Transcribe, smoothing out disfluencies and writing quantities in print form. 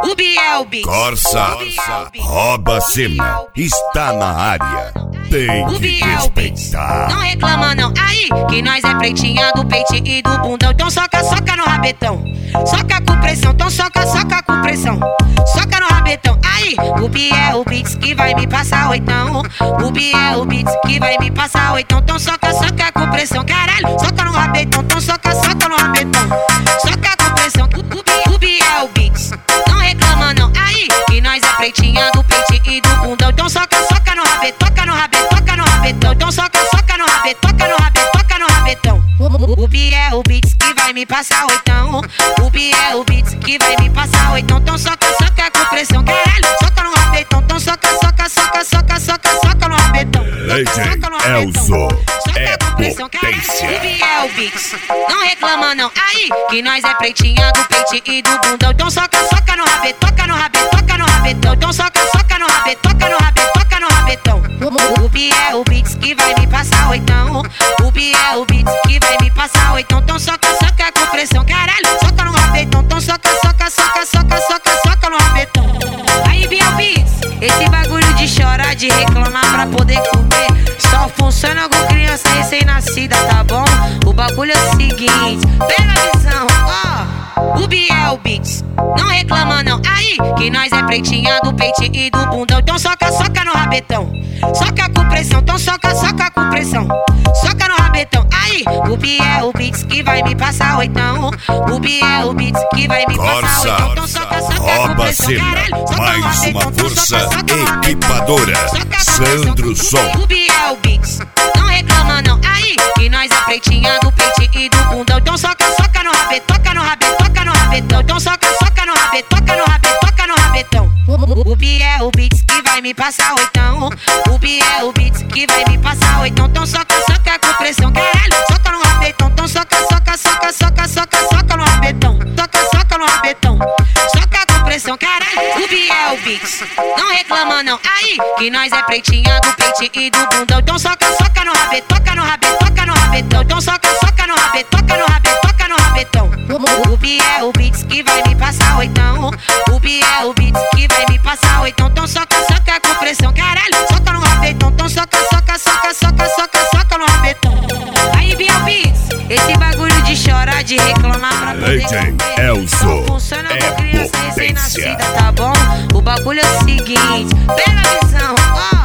O Biel Beats. Corsa, rouba cena, está na área, tem que respeitar. Não reclama não, aí que nós é pretinha do peito e do bundão. Então soca, soca no rabetão, soca com pressão. Então soca, soca com pressão, soca no rabetão. Aí, o Biel Beats que vai me passar oitão. O Biel Beats que vai me passar oitão. Então soca, soca com pressão, caralho, soca no rabetão. Então soca, soca no rabetão, soca com pressão. O Biel Beats, não reclama não, aí que nós é pretinha do peito e do bundão. Então soca, soca no rabetão, toca no rabetão, toca no rabetão. Então soca, soca no rabetão, toca no rabetão, toca no rabetão. O Biel Beats que vai me passar oitão. O Biel Beats que vai me passar oitão. Então soca, soca com pressão, caralho, soca no rabetão. Então soca, soca, soca, soca, soca, soca no rabetão. Elzo é potência. O Biel Beats, não reclama não, aí que nós é pretinha do peito e do bundão. Então soca, soca no rabetão, toca no rabetão, toca no rabetão. Então soca, soca no rabetão, toca no rabetão, toca no rabetão. O Biel Beats que vai me passar oitão. O Biel Beats que vai me passar oitão. Então soca, soca com pressão, caralho, soca no rabetão. Então soca, soca, soca, soca, soca, soca no rabetão. Aí Biel Beats, esse bagulho de chorar, de reclamar pra poder comer só funciona com criança recém-nascida, tá bom? O bagulho é o seguinte, pega a visão, ó. O Biel Beats, não reclama não, aí que nós é pretinha do peito e do bundão. Então soca, soca no rabetão, soca com pressão. Então soca, soca com pressão, soca no rabetão. Aí, o Biel Beats que vai me passar oitão. O Biel Beats que vai me passar oitão. Então soca, soca com pressão, caralho, soca no mais uma rabetão. Então força soca, soca no rabetão, equipadora, soca com Sandro pressão. Som. O Biel Beats, não reclama não, aí que nós é pretinha do peito e do bundão. Então soca, soca no rabetão, toca no rabetão, toca no rabetão. Então soca, soca no rabetão, toca no rabetão, toca no rabetão. O Biel Beats que vai me passar oitão. O Biel Beats que vai me passar oitão. Então soca, soca com pressão, caralho, soca no rabetão. Então soca, soca, soca, soca, soca, soca no rabetão. Soca, soca no rabetão, soca com pressão, caralho. O Biel Beats, não reclama não, aí que nós é pretinha do peito e do bundão. Então soca, soca no rabetão, toca no rabetão, toca no rabetão. Então soca, soca no rabetão, toca no rabetão, toca no rabetão. O Biel Beats que vai me passar oitão. O Biel Beats que vai me passar oitão. Então soca, soca com pressão, caralho, soca no rabetão. Então soca, soca, soca, soca, soca, soca no rabetão. Aí Biel Beats, esse bagulho de chorar, de reclamar pra poder comer Elzo só funciona com criança potência. recém-nascida, tá bom? O bagulho é o seguinte, pega a visão, ó.